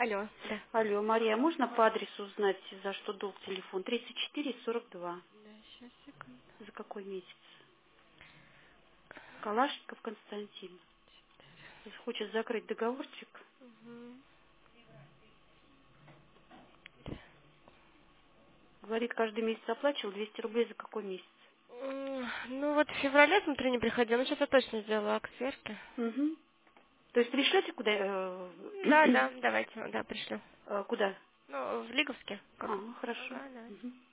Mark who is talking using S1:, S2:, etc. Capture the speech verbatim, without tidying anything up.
S1: Алло, да.
S2: Алло, Мария, можно по адресу узнать, за что долг телефон? тридцать четыре сорок два.
S1: Да, сейчас, секунду.
S2: За какой месяц? Калашников Константин. Хочет закрыть договорчик.
S1: Мгм.
S2: Говорит, каждый месяц оплачивал двести рублей. За какой месяц?
S1: М, Ну вот в феврале смотри не приходил, но сейчас я точно сделала к сверке.
S2: Угу. То есть пришлете куда? э,
S1: Да, да, давайте, да, пришлю.
S2: э, куда?
S1: Ну, в Лиговске.
S2: А,
S1: Как?
S2: ну хорошо.
S1: Ага, да.
S2: Мгм.